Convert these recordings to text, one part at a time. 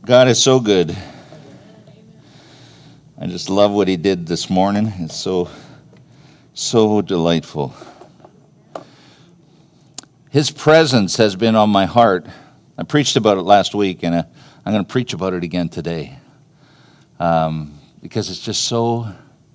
God is so good. I just love what he did this morning. It's so delightful. His presence has been on my heart. I preached about it last week, and I'm going to preach about it again today. Because it's just so,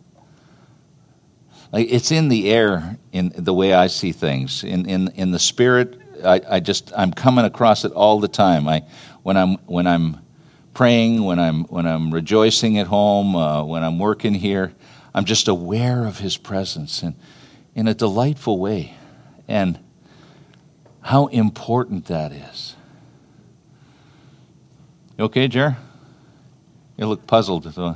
it's in the air in the way I see things. In the spirit, I'm coming across it all the time. When I'm praying, when I'm rejoicing at home, when I'm working here, I'm just aware of his presence and in a delightful way, and how important that is. You okay, Jer? You look puzzled. So.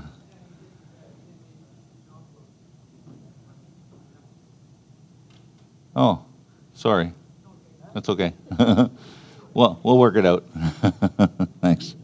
Oh, sorry. That's okay. Well, we'll work it out. Thanks.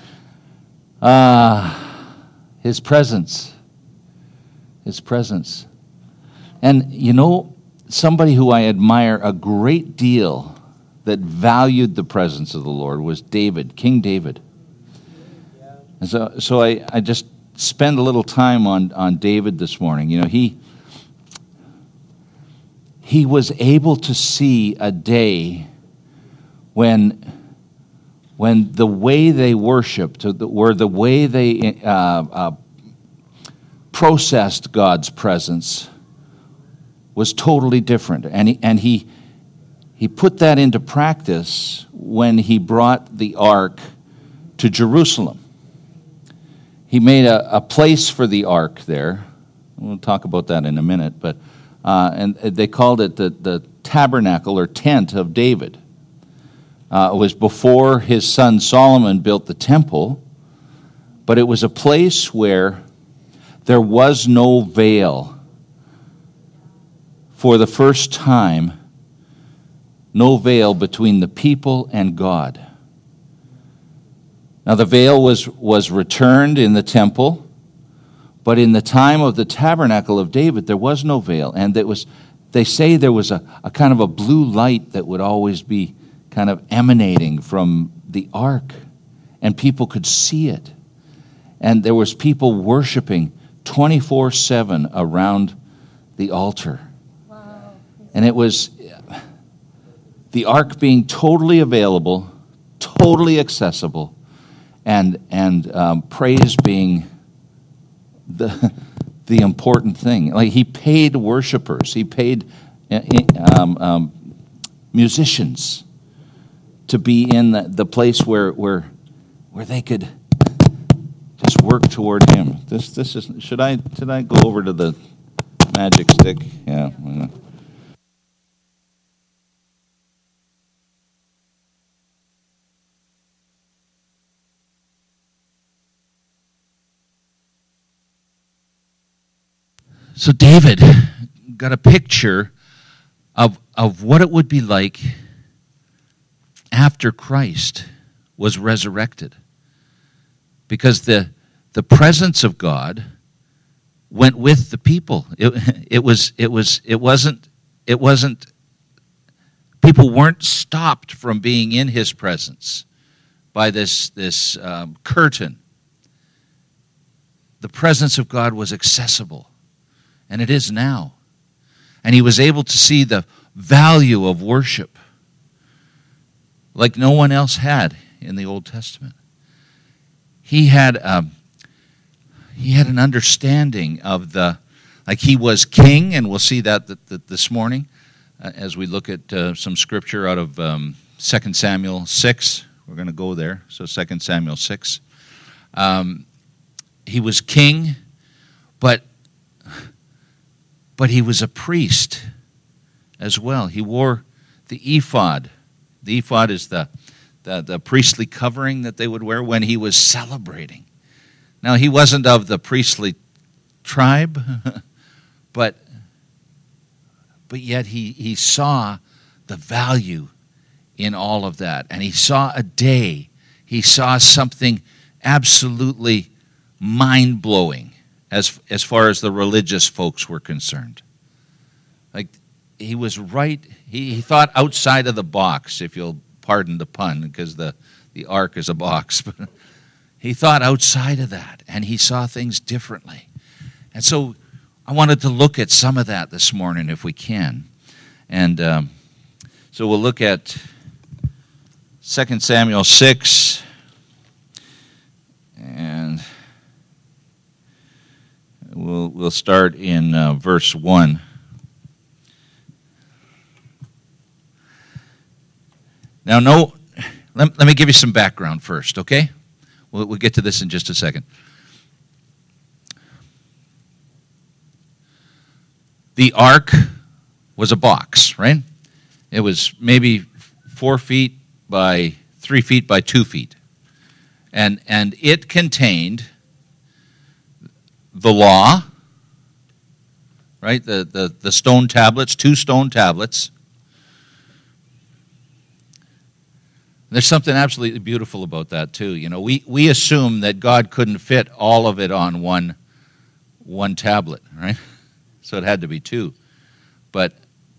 His presence. His presence. And you know, somebody who I admire a great deal that valued the presence of the Lord was David, King David. And so I just spend a little time on David this morning. You know, he was able to see a day when the way they worshipped, or the way they processed God's presence was totally different. And he put that into practice when he brought the ark to Jerusalem. He made a place for the ark there. We'll talk about that in a minute, but and they called it the tabernacle or tent of David. It was before his son Solomon built the temple, but it was a place where there was no veil. For the first time, no veil between the people and God. Now the veil was returned in the temple, but in the time of the tabernacle of David, there was no veil. And they say there was a kind of a blue light that would always be kind of emanating from the ark, and people could see it. And there was people worshiping 24/7 around the altar. Wow. And it was the ark being totally available, totally accessible, and praise being the important thing. Like, he paid worshipers, he paid musicians to be in the place where they could just work toward him. This is. Should I go over to the magic stick? Yeah. So David got a picture of what it would be like after Christ was resurrected, because the presence of God went with the people. It wasn't. People weren't stopped from being in his presence by this curtain. The presence of God was accessible. And it is now. And he was able to see the value of worship like no one else had in the Old Testament. He had an understanding of like he was king, and we'll see that this morning as we look at some scripture out of 2 Samuel 6. We're going to go there. So 2 Samuel 6. He was king, but he was a priest as well. He wore the ephod. The ephod is the priestly covering that they would wear when he was celebrating. Now, he wasn't of the priestly tribe, but yet he saw the value in all of that. And he saw a day. He saw something absolutely mind-blowing as far as the religious folks were concerned. Like, he was right. He thought outside of the box, if you'll pardon the pun, because the ark is a box. But He thought outside of that, and he saw things differently. And so I wanted to look at some of that this morning if we can. And so we'll look at 2 Samuel 6, and we'll start in verse 1. Now, let me give you some background first, okay? We'll get to this in just a second. The ark was a box, right? It was maybe 4 feet by 3 feet by 2 feet. And it contained the law, right? The stone tablets, 2 stone tablets. There's something absolutely beautiful about that too. You know, we assume that God couldn't fit all of it on one tablet, right? So it had to be 2. But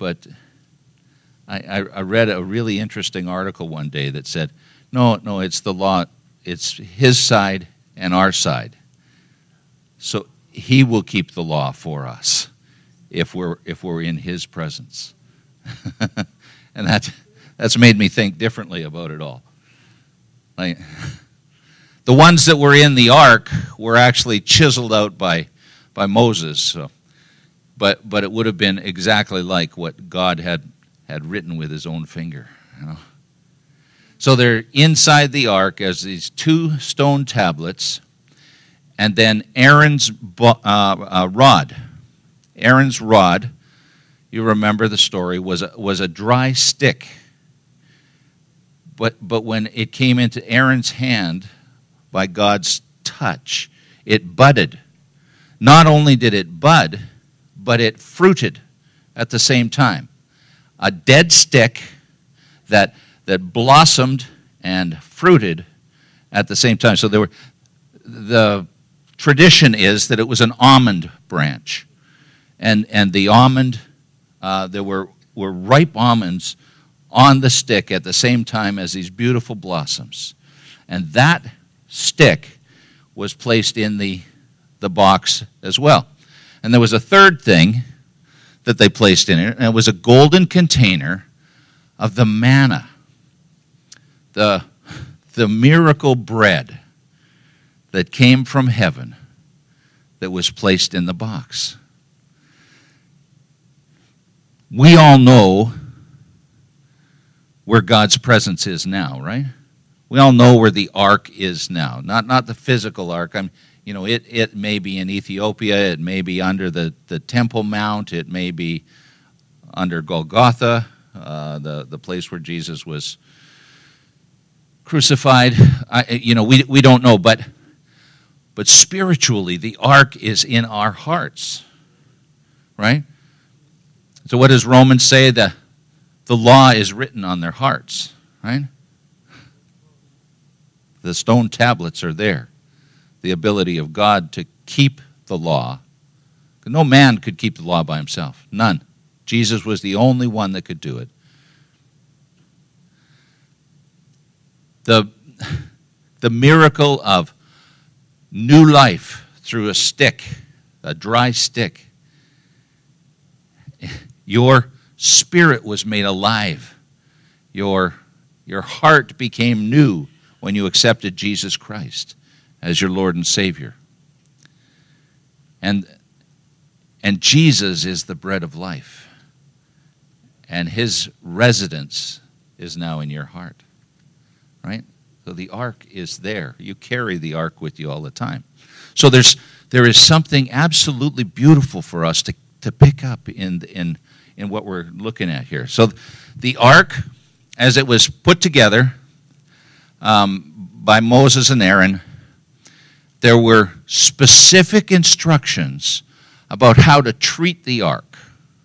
I read a really interesting article one day that said, no, it's the law. It's his side and our side. So he will keep the law for us if we're in his presence. And that's made me think differently about it all. Like, the ones that were in the ark were actually chiseled out by Moses. So, but it would have been exactly like what God had written with his own finger. You know? So they're inside the ark as these 2 stone tablets, and then Aaron's rod. Aaron's rod, you remember the story, was a dry stick. But when it came into Aaron's hand by God's touch, it budded. Not only did it bud, but it fruited at the same time. A dead stick that blossomed and fruited at the same time. So the tradition is that it was an almond branch. And the almond, there were ripe almonds on the stick at the same time as these beautiful blossoms. And that stick was placed in the box as well. And there was a third thing that they placed in it, and it was a golden container of the manna, the miracle bread that came from heaven that was placed in the box. We all know where God's presence is now, right? We all know where the ark is now. Not the physical ark. It may be in Ethiopia. It may be under the Temple Mount. It may be under Golgotha, the place where Jesus was crucified. We don't know, but spiritually, the ark is in our hearts, right? So what does Romans say? The law is written on their hearts, right? The stone tablets are there. The ability of God to keep the law. No man could keep the law by himself. None. Jesus was the only one that could do it. The miracle of new life through a stick, a dry stick. Your spirit was made alive. Your heart became new when you accepted Jesus Christ as your Lord and Savior. And Jesus is the bread of life. And his residence is now in your heart. Right? So the ark is there. You carry the ark with you all the time. So there is something absolutely beautiful for us to pick up in what we're looking at here. So the ark, as it was put together by Moses and Aaron, there were specific instructions about how to treat the ark.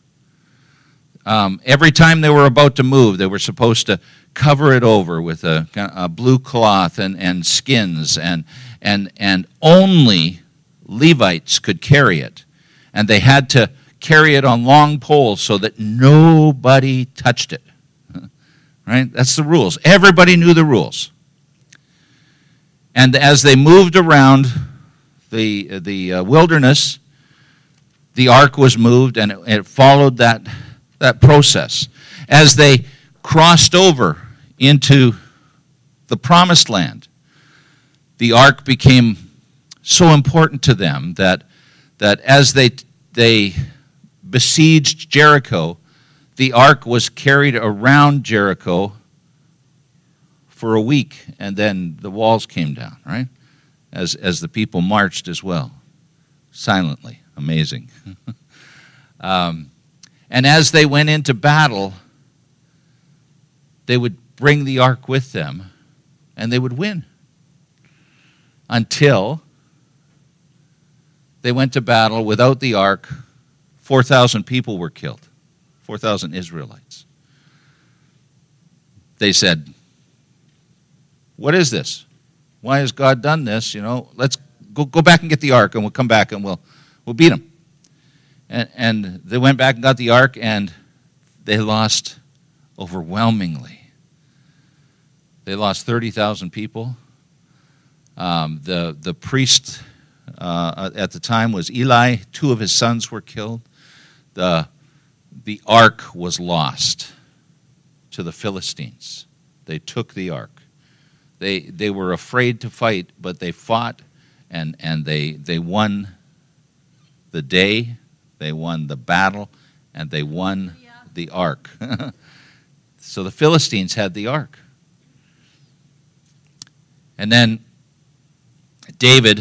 Every time they were about to move, they were supposed to cover it over with a blue cloth and skins, and only Levites could carry it. And they had to carry it on long poles so that nobody touched it. Right? That's the rules. Everybody knew the rules. And as they moved around the wilderness, the ark was moved, and it followed that process. As they crossed over into the promised land, the ark became so important to them that as they besieged Jericho, the ark was carried around Jericho for a week, and then the walls came down, right? As the people marched as well, silently. Amazing. And as they went into battle, they would bring the ark with them, and they would win. Until they went to battle without the ark, 4,000 people were killed, 4,000 Israelites. They said, "What is this? Why has God done this? Let's go back and get the ark, and we'll come back and we'll beat them." And they went back and got the ark, and they lost overwhelmingly. They lost 30,000 people. The priest at the time was Eli. 2 of his sons were killed. The ark was lost to the Philistines. They took the ark. They were afraid to fight, but they fought, and they won the day, they won the battle, and they won the ark. So the Philistines had the ark. And then David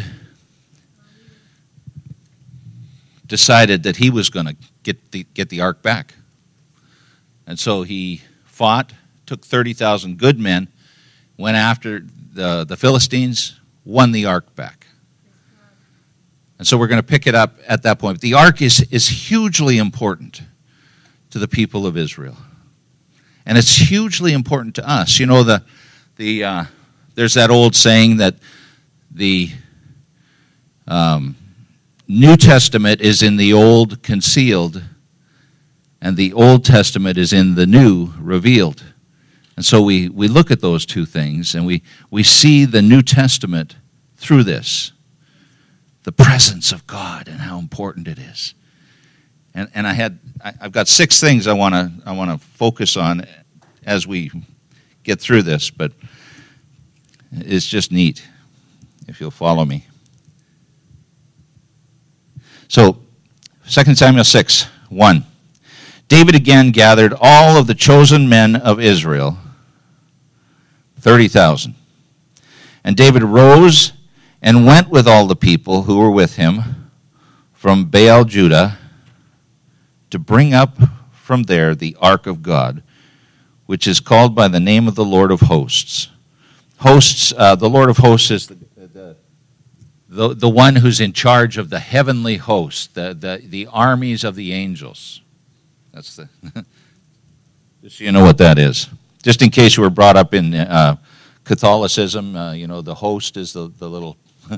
decided that he was going to get the ark back. And so he fought, took 30,000 good men, went after the Philistines, won the ark back. And so we're going to pick it up at that point. The ark is hugely important to the people of Israel. And it's hugely important to us. There's that old saying that the New Testament is in the Old concealed, and the Old Testament is in the New revealed. And so we look at those two things, and we see the New Testament through this, the presence of God and how important it is. And I've got 6 things I want to focus on as we get through this, but it's just neat if you'll follow me. So, 2 Samuel 6:1. David again gathered all of the chosen men of Israel, 30,000. And David rose and went with all the people who were with him from Baal Judah to bring up from there the ark of God, which is called by the name of the Lord of hosts. Hosts, the Lord of hosts is the one who's in charge of the heavenly host, the armies of the angels. That's just so you know what that is. Just in case you were brought up in Catholicism, the host is the little,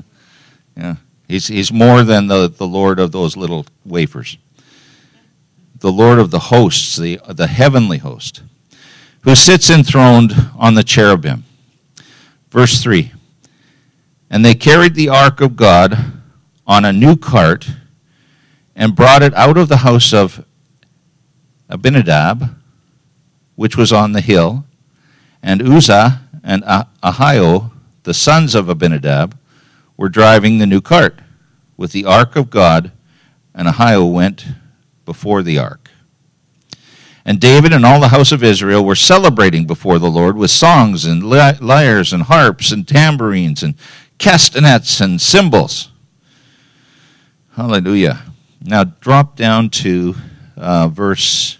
he's more than the Lord of those little wafers. The Lord of the hosts, the heavenly host, who sits enthroned on the cherubim. Verse 3, and they carried the ark of God on a new cart and brought it out of the house of Abinadab, which was on the hill, and Uzzah and Ahio, the sons of Abinadab, were driving the new cart with the ark of God, and Ahio went before the ark. And David and all the house of Israel were celebrating before the Lord with songs and lyres and harps and tambourines and castanets and cymbals. Hallelujah. Now drop down to verse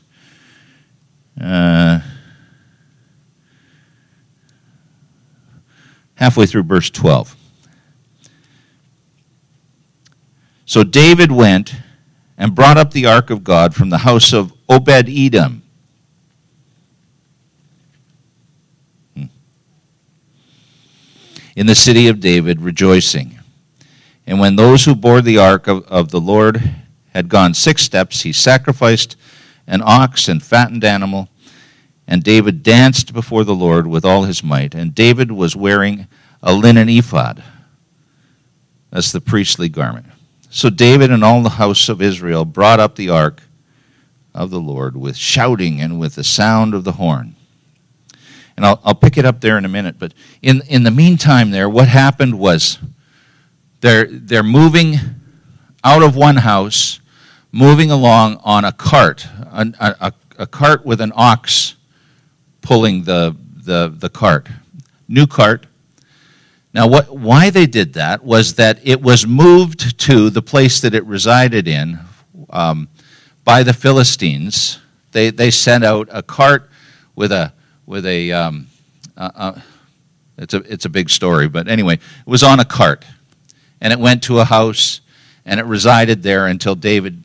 halfway through verse 12. So David went and brought up the ark of God from the house of Obed-Edom. In the city of David, rejoicing. And when those who bore the ark of the Lord had gone 6 steps, he sacrificed an ox and fattened animal, and David danced before the Lord with all his might. And David was wearing a linen ephod. That's the priestly garment. So David and all the house of Israel brought up the ark of the Lord with shouting and with the sound of the horn. And I'll pick it up there in a minute, but in the meantime there, what happened was they're moving out of one house, moving along on a cart, a cart with an ox pulling the cart. New cart. Now, why they did that was that it was moved to the place that it resided in by the Philistines. They sent out a cart with a it's a big story, but anyway, it was on a cart, and it went to a house, and it resided there until David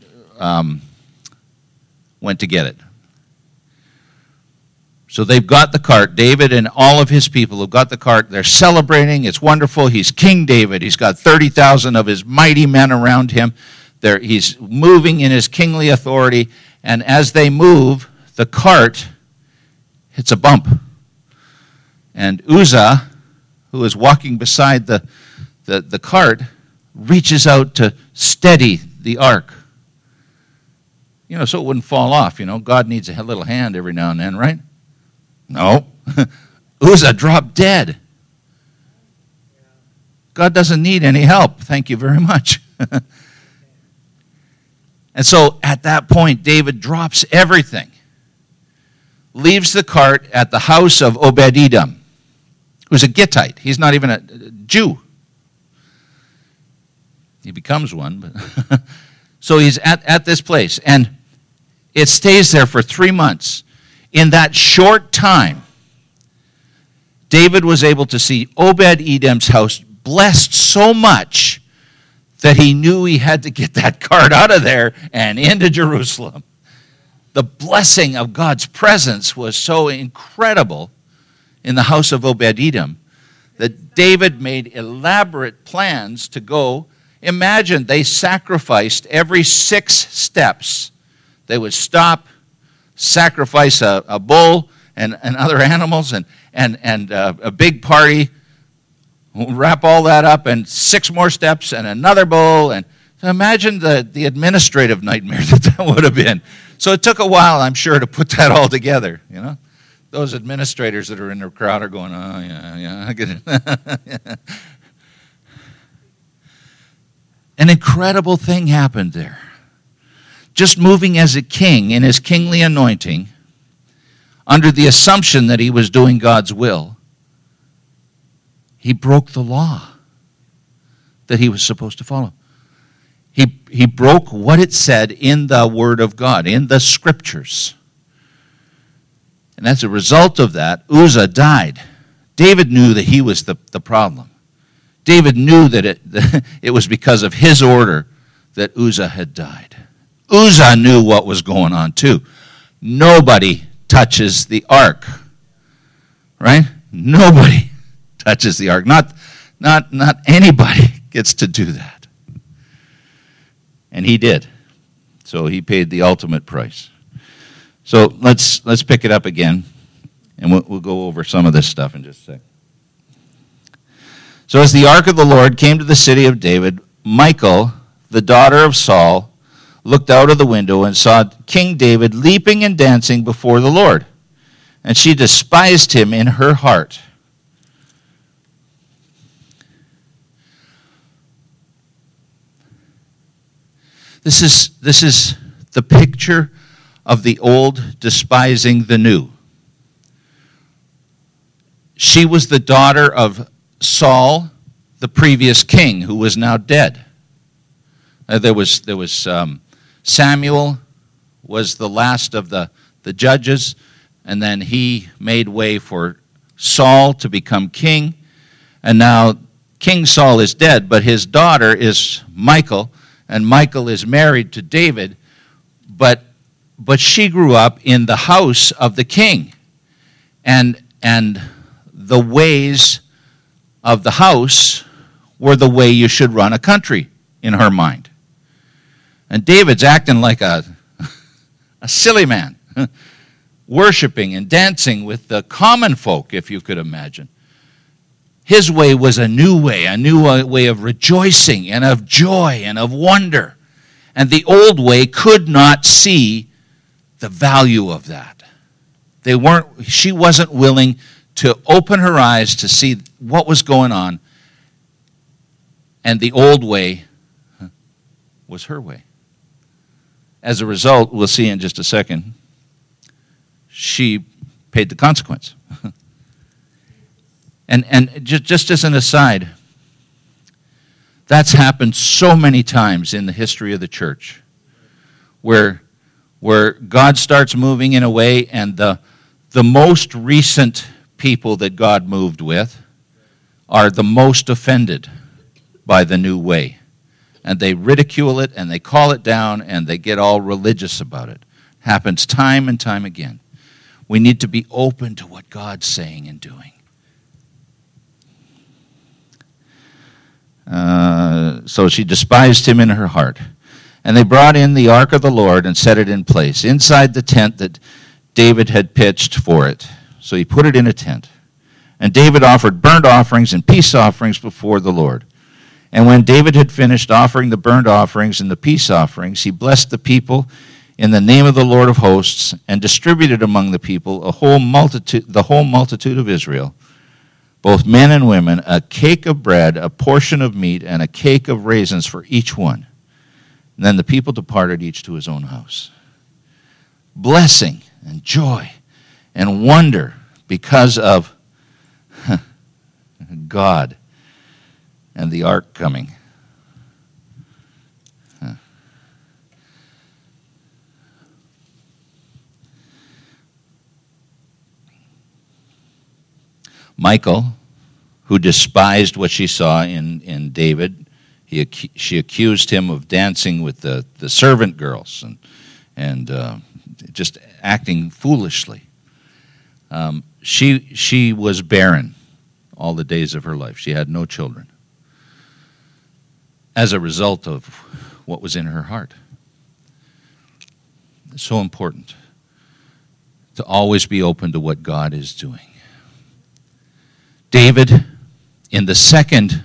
went to get it. So they've got the cart. David and all of his people have got the cart. They're celebrating. It's wonderful. He's King David. He's got 30,000 of his mighty men around him. He's moving in his kingly authority. And as they move, the cart hits a bump. And Uzzah, who is walking beside the cart, reaches out to steady the ark. So it wouldn't fall off. God needs a little hand every now and then, right? No. Uzzah dropped dead. God doesn't need any help. Thank you very much. And so at that point, David drops everything, leaves the cart at the house of Obed-Edom, who's a Gittite. He's not even a Jew. He becomes one. But so he's at this place, and it stays there for 3 months. In that short time, David was able to see Obed-Edom's house blessed so much that he knew he had to get that cart out of there and into Jerusalem. The blessing of God's presence was so incredible in the house of Obed-Edom that David made elaborate plans to go. Imagine they sacrificed every 6 steps. They would stop, sacrifice a bull and other animals and a big party, wrap all that up, and 6 more steps and another bull. And so imagine the administrative nightmare that would have been. So it took a while, I'm sure, to put that all together. Those administrators that are in the crowd are going, oh, yeah, I get it. An incredible thing happened there. Just moving as a king in his kingly anointing, under the assumption that he was doing God's will, he broke the law that he was supposed to follow. He broke what it said in the Word of God, in the Scriptures. And as a result of that, Uzzah died. David knew that he was the problem. David knew that it was because of his order that Uzzah had died. Uzzah knew what was going on too. Nobody touches the ark, right? Nobody touches the ark. Not anybody gets to do that. And he did. So he paid the ultimate price. So let's pick it up again, and we'll go over some of this stuff in just a sec. So as the ark of the Lord came to the city of David, Michal, the daughter of Saul, looked out of the window and saw King David leaping and dancing before the Lord. And she despised him in her heart. This is the picture of the old despising the new. She was the daughter of Saul, the previous king, who was now dead. There was Samuel was the last of the judges, and then he made way for Saul to become king. And now King Saul is dead, but his daughter is Michal, and Michal is married to David, but she grew up in the house of the king. And the ways of the house were the way you should run a country in her mind. And David's acting like a silly man, worshiping and dancing with the common folk, if you could imagine. His way was a new way of rejoicing and of joy and of wonder. And the old way could not see the value of that. She wasn't willing to open her eyes to see what was going on. And the old way was her way. As a result, we'll see in just a second, she paid the consequence. And just as an aside, that's happened so many times in the history of the church, where God starts moving in a way, and the most recent people that God moved with are the most offended by the new way. And they ridicule it, and they call it down, and they get all religious about it. Happens time and time again. We need to be open to what God's saying and doing. So she despised him in her heart. And they brought in the ark of the Lord and set it in place, inside the tent that David had pitched for it. So he put it in a tent. And David offered burnt offerings and peace offerings before the Lord. And when David had finished offering the burnt offerings and the peace offerings, he blessed the people in the name of the Lord of hosts and distributed among the people the whole multitude of Israel, both men and women, a cake of bread, a portion of meat, and a cake of raisins for each one. And then the people departed, each to his own house. Blessing and joy and wonder because of God and the ark coming. Michal, who despised what she saw in David, she accused him of dancing with the servant girls and just acting foolishly. She was barren all the days of her life. She had no children as a result of what was in her heart. It's so important to always be open to what God is doing. David, in the second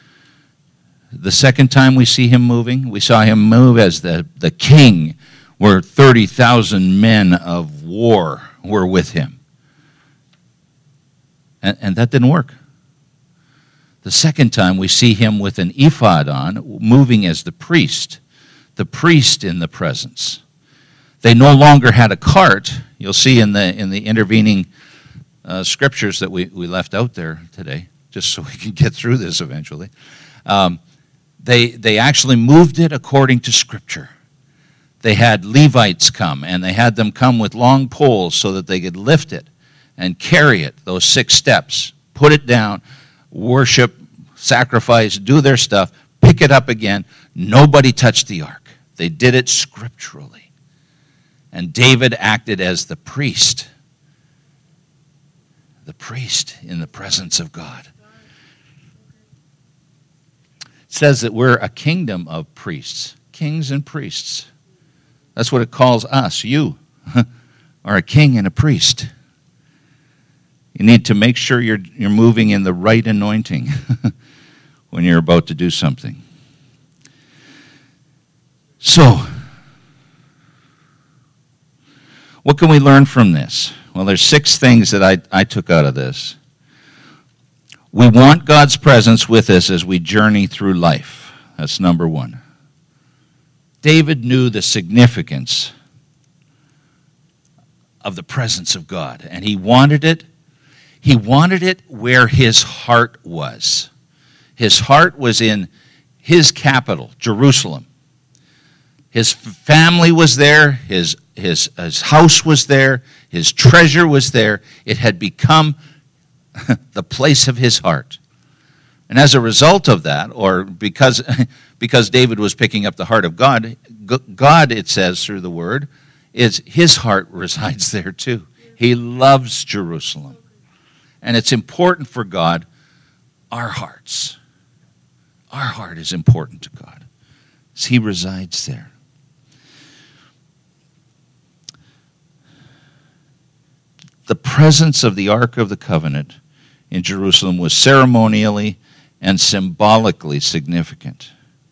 time we see him moving, we saw him move as the king, where 30,000 men of war were with him. And that didn't work. The second time we see him with an ephod on, moving as the priest in the presence. They no longer had a cart. You'll see in the intervening scriptures that we left out there today, just so we can get through this eventually. They actually moved it according to Scripture. They had Levites come, and they had them come with long poles so that they could lift it and carry it, those 6 steps, put it down, worship, sacrifice, do their stuff, pick it up again. Nobody touched the ark. They did it scripturally. And David acted as the priest in the presence of God. It says that we're a kingdom of priests, kings and priests. That's what it calls us. You are a king and a priest. You need to make sure you're moving in the right anointing when you're about to do something. So, what can we learn from this? Well, there's 6 things that I took out of this. We want God's presence with us as we journey through life. That's number 1. David knew the significance of the presence of God, and he wanted it. He wanted it where his heart was. His heart was in his capital, Jerusalem. His family was there. His house was there. His treasure was there. It had become the place of his heart. And as a result of that, or because David was picking up the heart of God, God, it says through the Word, is his heart resides there too. He loves Jerusalem. And it's important for God, our hearts. Our heart is important to God, as he resides there. The presence of the Ark of the Covenant in Jerusalem was ceremonially and symbolically significant.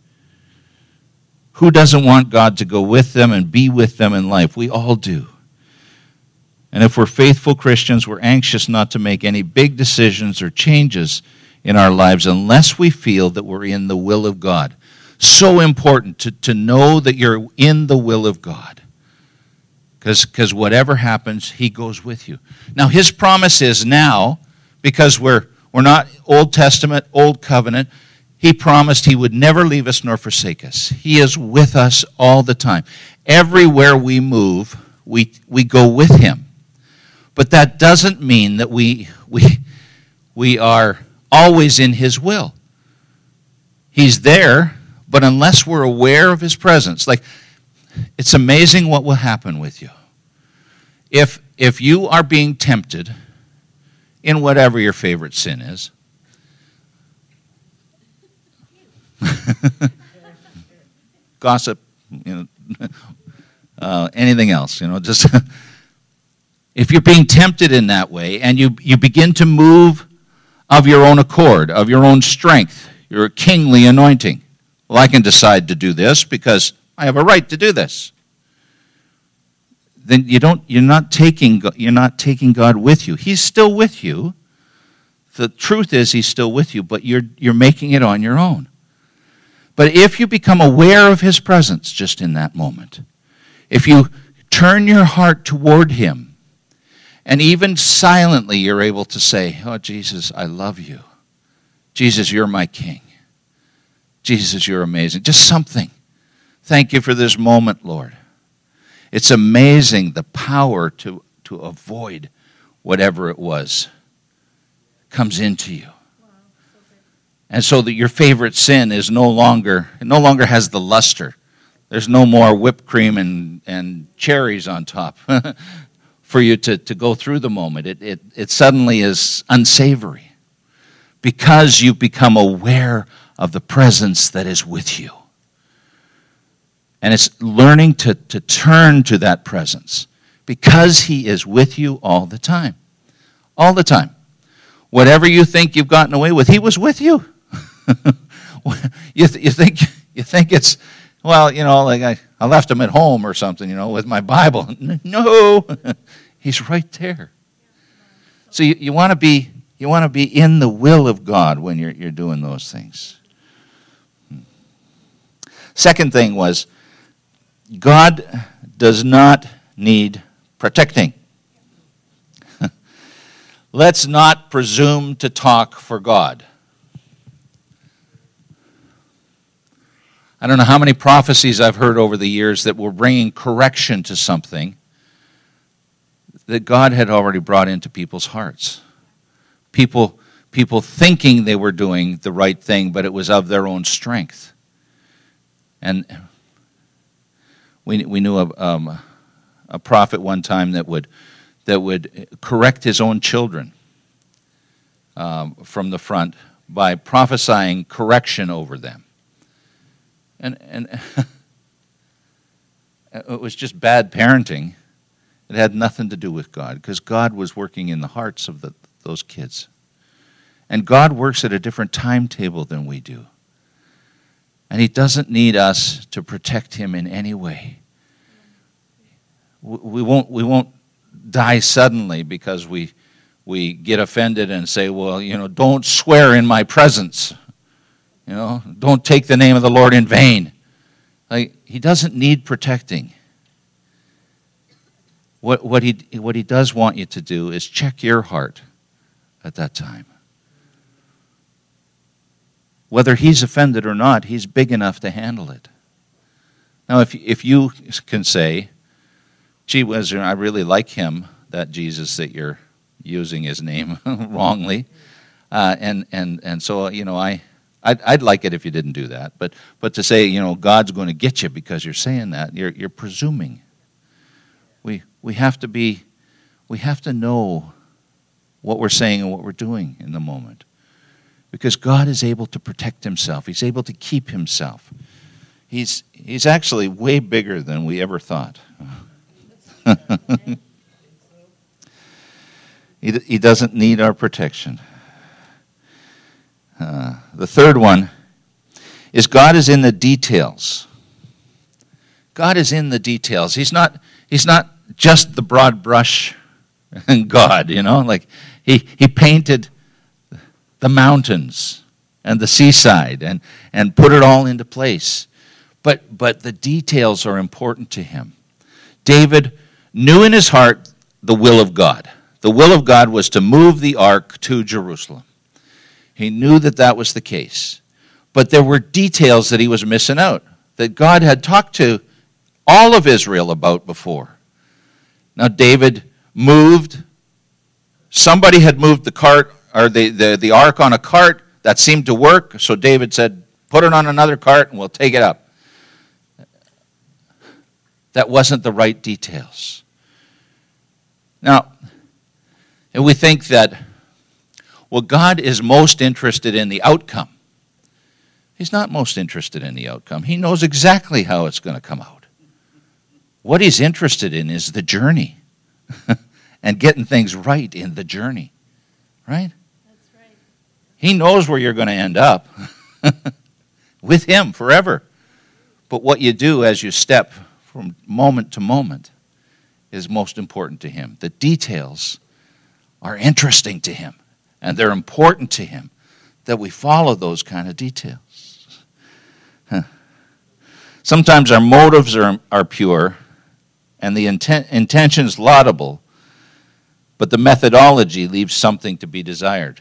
Who doesn't want God to go with them and be with them in life? We all do. And if we're faithful Christians, we're anxious not to make any big decisions or changes in our lives unless we feel that we're in the will of God. So important to know that you're in the will of God. Because whatever happens, he goes with you. Now, his promise is now, because we're not Old Testament, Old Covenant, he promised he would never leave us nor forsake us. He is with us all the time. Everywhere we move, we go with him. But that doesn't mean that we are always in his will. He's there, but unless we're aware of his presence, like, it's amazing what will happen with you. If you are being tempted in whatever your favorite sin is, gossip, anything else, just if you're being tempted in that way and you begin to move of your own accord, of your own strength, your kingly anointing. Well, I can decide to do this because I have a right to do this. Then you're not taking God with you. He's still with you. The truth is he's still with you, but you're making it on your own. But if you become aware of his presence just in that moment, if you turn your heart toward him, and even silently you're able to say, "Oh, Jesus, I love you. Jesus, you're my King. Jesus, you're amazing." Just something. Thank you for this moment, Lord. It's amazing the power to avoid whatever it was comes into you. And so that your favorite sin is no longer has the luster. There's no more whipped cream and cherries on top for you to go through the moment. It suddenly is unsavory because you've become aware of the presence that is with you. And it's learning to turn to that presence because he is with you all the time. All the time. Whatever you think you've gotten away with, he was with you. You think it's, well, like I left him at home or something, with my Bible. No, he's right there. So you want to be in the will of God when you're doing those things. Second thing was, God does not need protecting. Let's not presume to talk for God. I don't know how many prophecies I've heard over the years that were bringing correction to something that God had already brought into people's hearts. People thinking they were doing the right thing, but it was of their own strength. And we knew a prophet one time that would correct his own children from the front by prophesying correction over them. And it was just bad parenting. It had nothing to do with God, because God was working in the hearts of those kids. And God works at a different timetable than we do. And he doesn't need us to protect him in any way. We won't die suddenly because we get offended and say, well, don't swear in my presence. Don't take the name of the Lord in vain. Like, he doesn't need protecting. What he does want you to do is check your heart at that time. Whether he's offended or not, he's big enough to handle it. Now, if you can say, "Gee whiz, I really like him, that Jesus that you're using his name wrongly," and so I'd like it if you didn't do that. But to say, God's going to get you because you're saying that, you're presuming. We have to know what we're saying and what we're doing in the moment. Because God is able to protect himself. He's able to keep himself. He's actually way bigger than we ever thought. He doesn't need our protection. the third one is God is in the details. God is in the details. He's not just the broad brush God, like he painted the mountains and the seaside and put it all into place. But the details are important to him. David knew in his heart the will of God. The will of God was to move the ark to Jerusalem. He knew that was the case. But there were details that he was missing out, that God had talked to all of Israel about before. Now David moved. Somebody had moved the cart, or the ark on a cart. That seemed to work, so David said, put it on another cart and we'll take it up. That wasn't the right details. Now, and we think that, well, God is most interested in the outcome. He's not most interested in the outcome. He knows exactly how it's going to come out. What he's interested in is the journey and getting things right in the journey. Right? That's right. He knows where you're going to end up with him forever. But what you do as you step from moment to moment is most important to him. The details are interesting to him, and they're important to him, that we follow those kind of details. Sometimes our motives are pure, and the intentions laudable, but the methodology leaves something to be desired.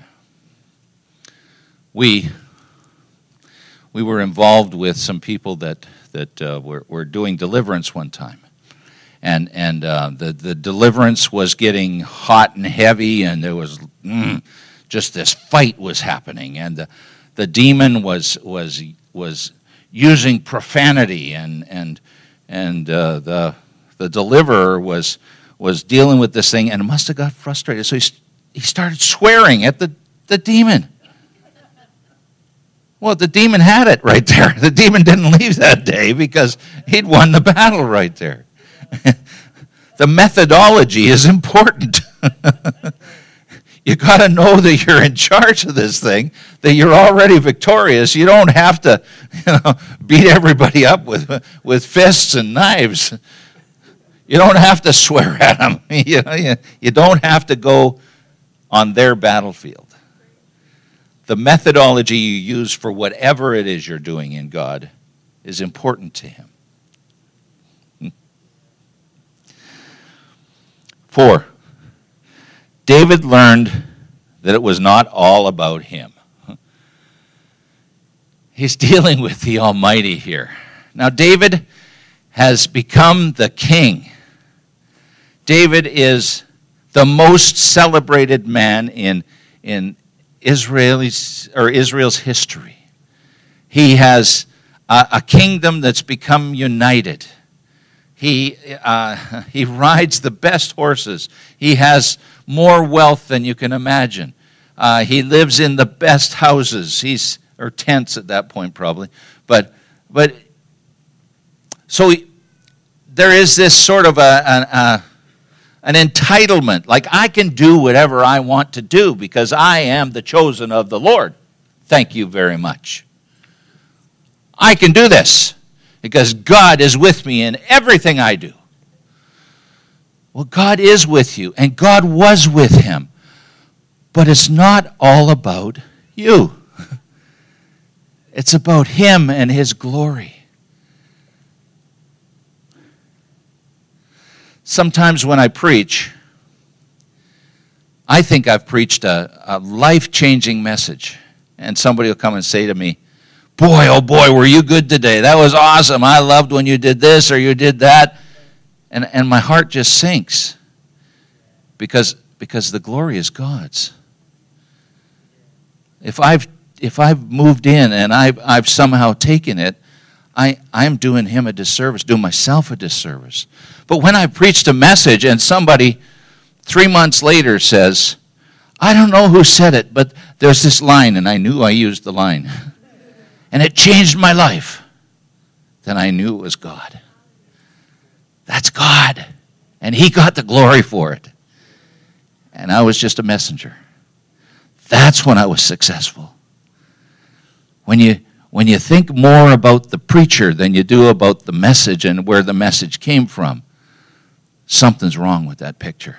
We were involved with some people that were doing deliverance one time. And the deliverance was getting hot and heavy, and there was just this fight was happening, and the demon was using profanity, and the deliverer was dealing with this thing, and must have got frustrated, so he started swearing at the demon. Well, the demon had it right there. The demon didn't leave that day because he'd won the battle right there. The methodology is important. You got to know that you're in charge of this thing, that you're already victorious. You don't have to, beat everybody up with fists and knives. You don't have to swear at them. You don't have to go on their battlefield. The methodology you use for whatever it is you're doing in God is important to him. 4, David learned that it was not all about him. He's dealing with the Almighty here. Now, David has become the king. David is the most celebrated man in Israel's history. He has a kingdom that's become united. He rides the best horses. He has more wealth than you can imagine. He lives in the best houses. Or tents at that point probably. But so there is this sort of an entitlement. Like, I can do whatever I want to do because I am the chosen of the Lord. Thank you very much. I can do this because God is with me in everything I do. Well, God is with you, and God was with him. But it's not all about you. It's about him and his glory. Sometimes when I preach, I think I've preached a life-changing message. And somebody will come and say to me, boy, oh boy, were you good today. That was awesome. I loved when you did this or you did that. And my heart just sinks because the glory is God's. If I've moved in and I've somehow taken it, I'm doing him a disservice, doing myself a disservice. But when I preached a message and somebody 3 months later says, I don't know who said it, but there's this line, and I knew I used the line, and it changed my life, then I knew it was God. That's God. And he got the glory for it. And I was just a messenger. That's when I was successful. when you think more about the preacher than you do about the message and where the message came from, something's wrong with that picture.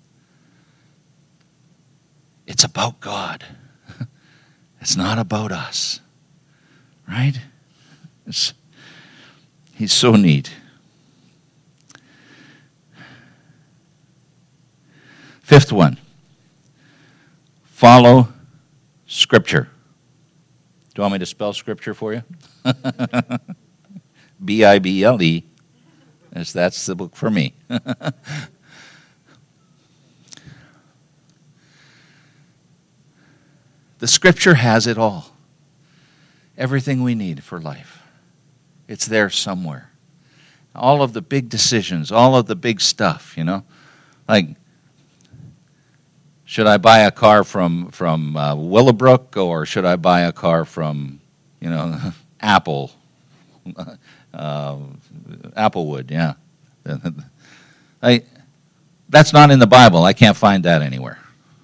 It's about God. It's not about us. Right? He's so neat. Fifth one. Follow Scripture. Do you want me to spell Scripture for you? Bible. That's the book for me. The Scripture has it all. Everything we need for life. It's there somewhere. All of the big decisions, all of the big stuff, Like, should I buy a car from Willowbrook, or should I buy a car from, Apple, Applewood? Yeah, that's not in the Bible. I can't find that anywhere.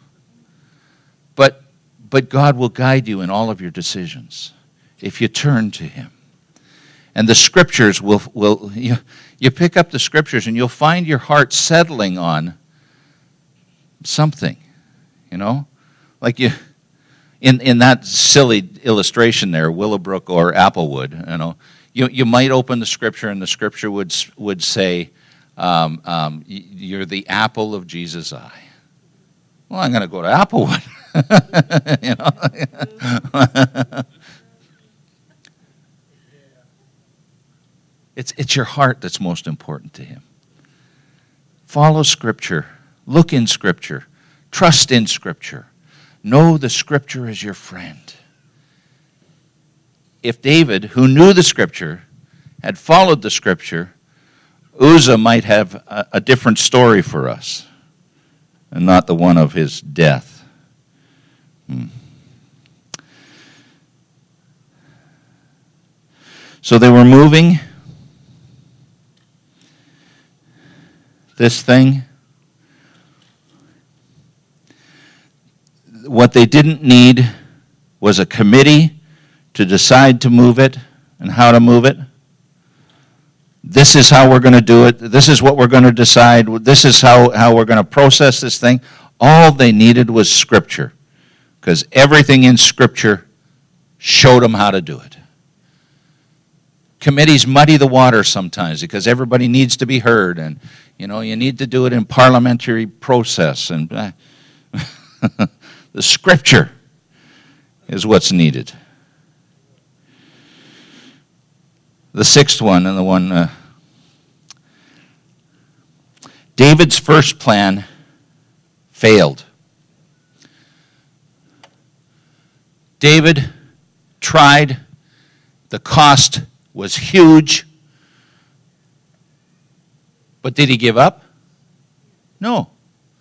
But God will guide you in all of your decisions if you turn to Him. And the Scriptures will you pick up the Scriptures and you'll find your heart settling on something. Like in that silly illustration there, Willowbrook or Applewood, you might open the Scripture and the Scripture would say, you're the apple of Jesus' eye. Well, I'm going to go to Applewood. It's your heart that's most important to Him. Follow Scripture. Look in Scripture. Trust in Scripture. Know the Scripture as your friend. If David, who knew the Scripture, had followed the Scripture, Uzzah might have a different story for us, and not the one of his death. So they were moving this thing. What they didn't need was a committee to decide to move it and how to move it. This is how we're going to do it. This is what we're going to decide. This is how we're going to process this thing. All they needed was Scripture, because everything in Scripture showed them how to do it. Committees muddy the water sometimes because everybody needs to be heard, and you need to do it in parliamentary process, and the Scripture is what's needed. The sixth one, and the one, David's first plan failed. David tried. The cost was huge. But did he give up? No.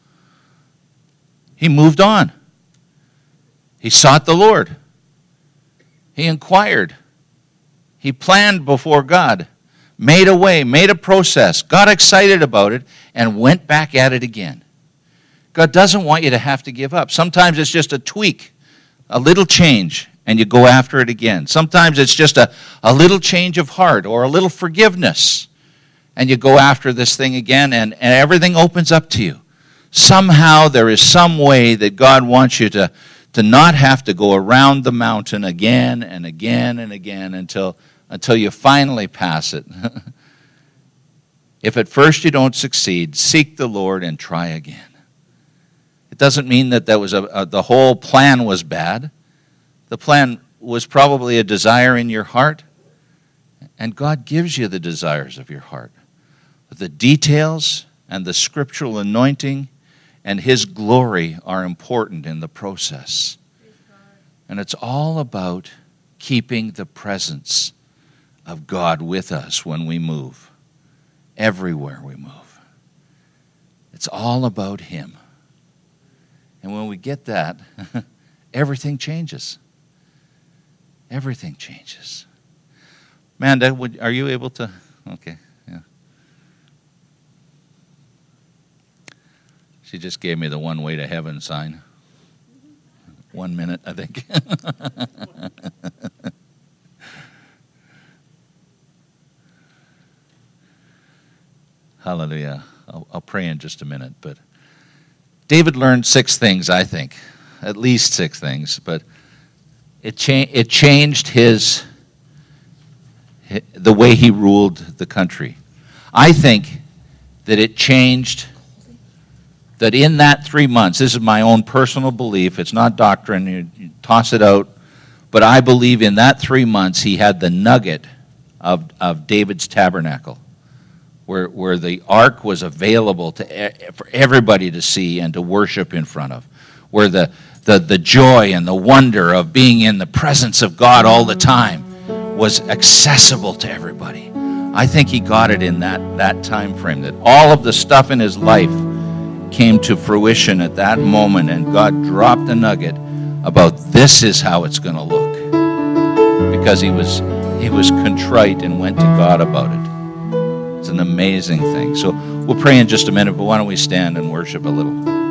He moved on. He sought the Lord. He inquired. He planned before God, made a way, made a process, got excited about it, and went back at it again. God doesn't want you to have to give up. Sometimes it's just a tweak, a little change, and you go after it again. Sometimes it's just a little change of heart or a little forgiveness, and you go after this thing again, and everything opens up to you. Somehow there is some way that God wants you to not have to go around the mountain again and again and again until you finally pass it. If at first you don't succeed, seek the Lord and try again. It doesn't mean that was the whole plan was bad. The plan was probably a desire in your heart, and God gives you the desires of your heart. But the details and the scriptural anointing and His glory are important in the process. And it's all about keeping the presence of God with us when we move, everywhere we move. It's all about Him. And when we get that, everything changes. Everything changes. Amanda, are you able to? Okay, yeah. She just gave me the one way to heaven sign. 1 minute, I think. I'll pray in just a minute. But David learned 6 things, I think, at least 6 things. But it changed the way he ruled the country. I think that it changed, that in that 3 months, this is my own personal belief, it's not doctrine, you toss it out, but I believe in that 3 months he had the nugget of David's tabernacle, where the ark was available for everybody to see and to worship in front of, where the joy and the wonder of being in the presence of God all the time was accessible to everybody. I think he got it in that time frame, that all of the stuff in his life came to fruition at that moment, and God dropped a nugget about this is how it's going to look, because he was contrite and went to God about it. It's an amazing thing. So we'll pray in just a minute, but why don't we stand and worship a little.